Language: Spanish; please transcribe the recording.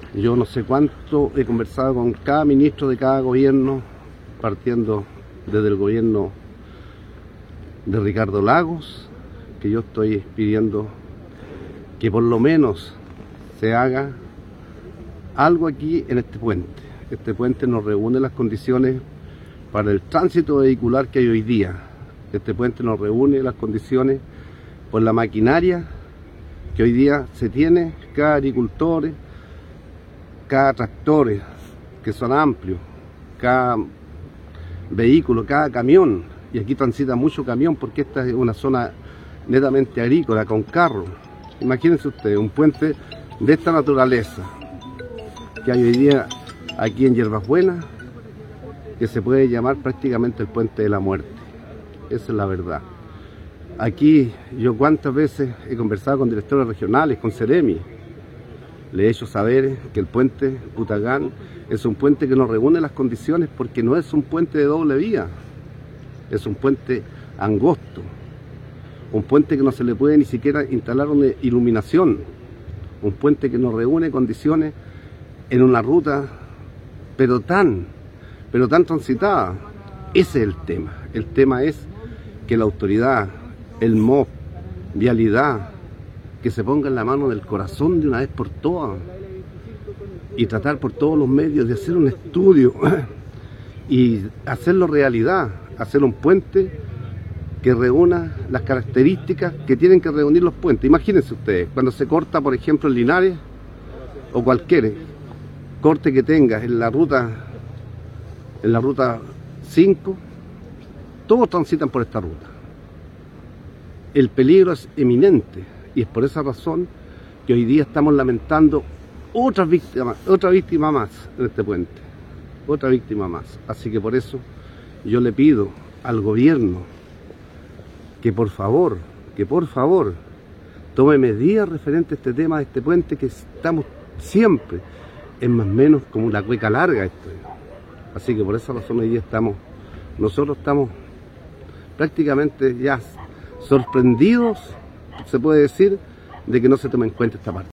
Yo no sé cuánto he conversado con cada ministro de cada gobierno, partiendo desde el gobierno de Ricardo Lagos, que yo estoy pidiendo que por lo menos se haga algo aquí en este puente. Este puente nos reúne las condiciones para el tránsito vehicular que hay hoy día. Este puente nos reúne las condiciones por la maquinaria que hoy día se tiene, cada agricultor, cada tractor, que son amplios, cada vehículo, cada camión, y aquí transita mucho camión porque esta es una zona netamente agrícola, con carro. Imagínense ustedes, un puente de esta naturaleza que hay hoy día aquí en Hierbas Buenas, que se puede llamar prácticamente el puente de la muerte. Esa es la verdad. Aquí yo cuántas veces he conversado con directores regionales, con Ceremi, le he hecho saber que el puente Putagán es un puente que nos reúne las condiciones porque no es un puente de doble vía, es un puente angosto, un puente que no se le puede ni siquiera instalar una iluminación, un puente que nos reúne condiciones en una ruta pero tan transitada. Ese es el tema. El tema es que la autoridad, el MOP, Vialidad, que se ponga en la mano del corazón de una vez por todas y tratar por todos los medios de hacer un estudio y hacerlo realidad, hacer un puente que reúna las características que tienen que reunir los puentes. Imagínense ustedes, cuando se corta, por ejemplo, en Linares o cualquier corte que tenga en la ruta 5, todos transitan por esta ruta. El peligro es eminente y es por esa razón que hoy día estamos lamentando otra víctima más en este puente, otra víctima más. Así que por eso yo le pido al gobierno que por favor tome medidas referentes a este tema de este puente, que estamos siempre en más o menos como una cueca larga esto. Así que por esa razón hoy día nosotros estamos prácticamente ya sorprendidos, se puede decir, de que no se tome en cuenta esta parte.